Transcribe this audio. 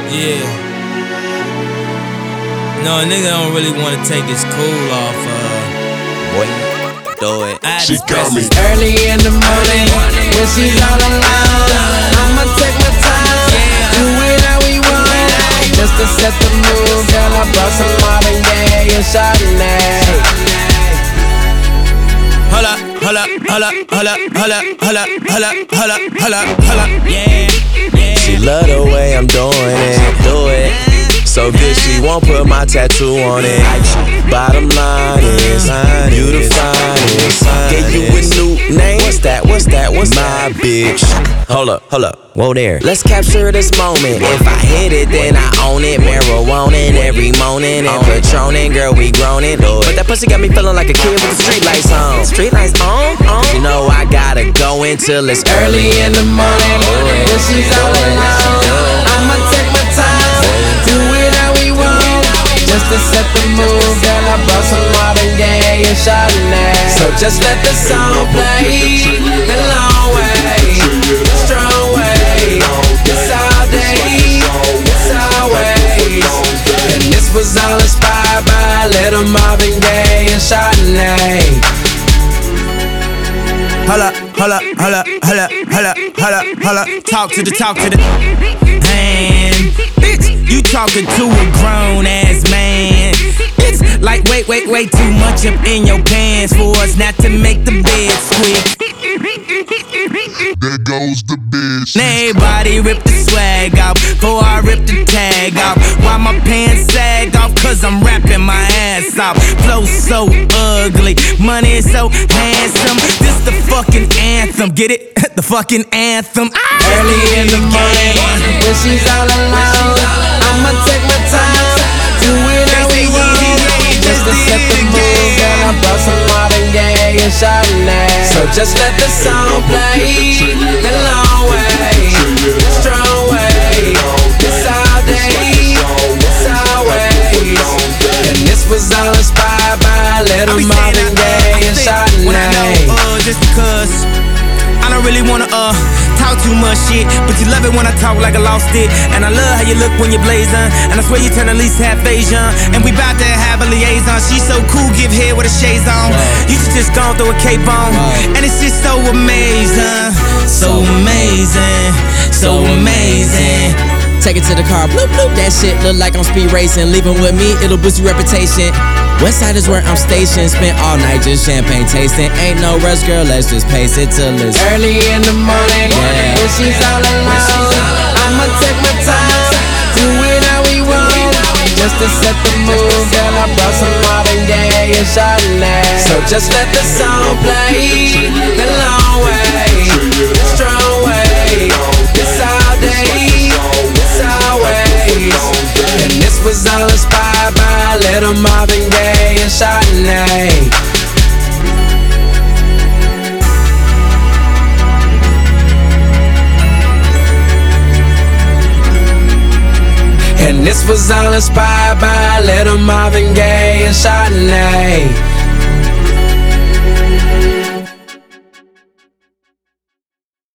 Yeah. No, a nigga don't really want to take his cool off. Boy, do it. She got me early in the morning when she's all alone. I'ma take my time, do it how we want. Just to set the mood, girl, I brought some Marvin Gaye and Chardonnay. Hold up, hold up, hold up, hold up, hold up, hold up, hold up, hold up, hold up, hold up. Yeah, yeah. She love the way I'm doing it, do it. So good she won't put my tattoo on it. Bottom line is, you the finest. Gave you a new name. What's that? What's my bitch? Hold up, whoa there. Let's capture this moment. If I hit it, then I own it. Marijuana every morning and Patronin', girl, we groanin'. But that pussy got me feeling like a kid with the street lights on. Street lights on? You know I gotta go until it's early in the morning when she's all alone. I'ma take my time, do it how we want. Just to set the mood, girl, I brought some Marvin Gaye and Chardonnay. So just let the song play the long way, strong way. It's all day, it's always. And this was all inspired by a little Marvin Gaye and Chardonnay. Holla, holla, holla, holla, holla, holla, holla. Talk to the hand. Bitch, you talking to a grown ass man. It's like way too much up in your pants for us not to make the bed squeak. There goes the bitch. Everybody rip the swag off before I rip the tag off. Why my pants sag off? Cause I'm rapping my ass off. Flow so ugly, money is so handsome. This the fucking anthem, get it? The fucking anthem. Early in the morning when she's all alone, I'ma take my time, do it how we want. Just to set the mood, girl, I brought some Marvin Gaye and Chardonnay. So just let the song play the long way, strong way. It's all day, it's always. And this was all inspired by a little Marvin Gaye and Chardonnay. Just because I don't really wanna talk too much shit, but you love it when I talk like I lost it. And I love how you look when you're blazing, and I swear you turn at least half Asian. And we bout to have a liaison. She's so cool, give head with a shades on. You should just go and throw a cape on. And it's just so amazing, so amazing, so amazing. Take it to the car, bloop bloop. That shit look like I'm speed racing. Leaving with me, it'll boost your reputation. Westside is where I'm stationed. Spent all night just champagne tasting. Ain't no rush, girl, let's just pace it till it's early in the morning when she's all alone. I'ma take my time, do it how we want. Just to set the mood, girl, I brought some Marvin Gaye and Chardonnay. So just let the song play the long way, strong way. It's all day, it's always. And this was all inspired by a little Marvin Gaye and Chardonnay. And this was all inspired by a little Marvin Gaye and Chardonnay.